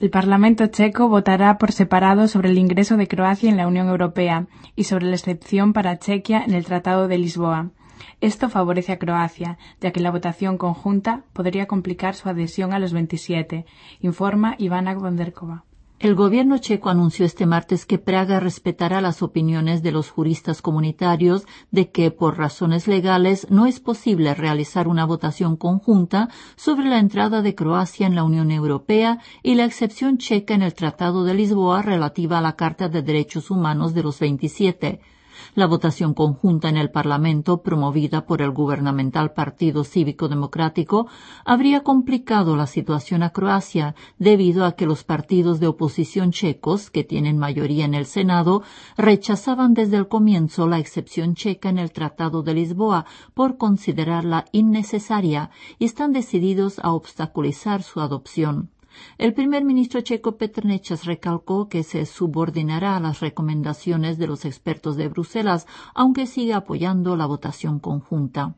El Parlamento checo votará por separado sobre el ingreso de Croacia en la Unión Europea y sobre la excepción para Chequia en el Tratado de Lisboa. Esto favorece a Croacia, ya que la votación conjunta podría complicar su adhesión a los 27, informa Ivana Bonderkova. El gobierno checo anunció este martes que Praga respetará las opiniones de los juristas comunitarios de que, por razones legales, no es posible realizar una votación conjunta sobre la entrada de Croacia en la Unión Europea y la excepción checa en el Tratado de Lisboa relativa a la Carta de Derechos Humanos de los 27. La votación conjunta en el Parlamento, promovida por el gubernamental Partido Cívico Democrático, habría complicado la situación a Croacia debido a que los partidos de oposición checos, que tienen mayoría en el Senado, rechazaban desde el comienzo la excepción checa en el Tratado de Lisboa por considerarla innecesaria y están decididos a obstaculizar su adopción. El primer ministro checo Petr Nečas recalcó que se subordinará a las recomendaciones de los expertos de Bruselas, aunque sigue apoyando la votación conjunta.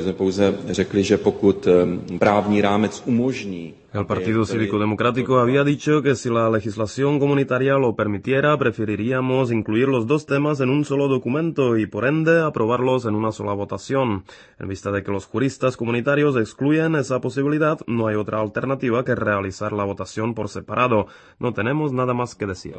El Partido Cívico Democrático había dicho que si la legislación comunitaria lo permitiera, preferiríamos incluir los dos temas en un solo documento y, por ende, aprobarlos en una sola votación. En vista de que los juristas comunitarios excluyen esa posibilidad, no hay otra alternativa que realizar la votación por separado. No tenemos nada más que decir.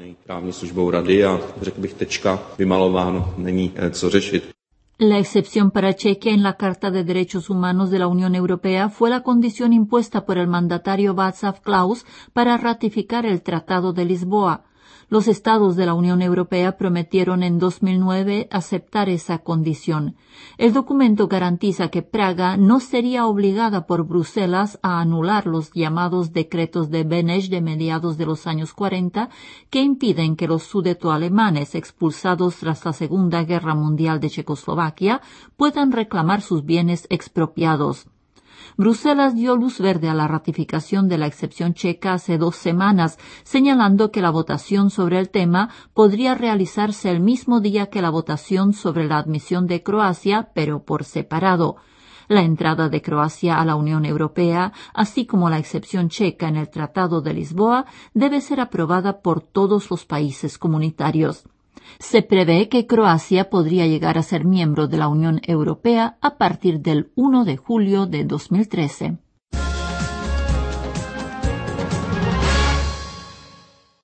La excepción para Chequia en la Carta de Derechos Humanos de la Unión Europea fue la condición impuesta por el mandatario Václav Klaus para ratificar el Tratado de Lisboa. Los Estados de la Unión Europea prometieron en 2009 aceptar esa condición. El documento garantiza que Praga no sería obligada por Bruselas a anular los llamados decretos de Beneš de mediados de los años 40 que impiden que los sudetoalemanes expulsados tras la Segunda Guerra Mundial de Checoslovaquia puedan reclamar sus bienes expropiados. Bruselas dio luz verde a la ratificación de la excepción checa hace 2 semanas, señalando que la votación sobre el tema podría realizarse el mismo día que la votación sobre la admisión de Croacia, pero por separado. La entrada de Croacia a la Unión Europea, así como la excepción checa en el Tratado de Lisboa, debe ser aprobada por todos los países comunitarios. Se prevé que Croacia podría llegar a ser miembro de la Unión Europea a partir del 1 de julio de 2013.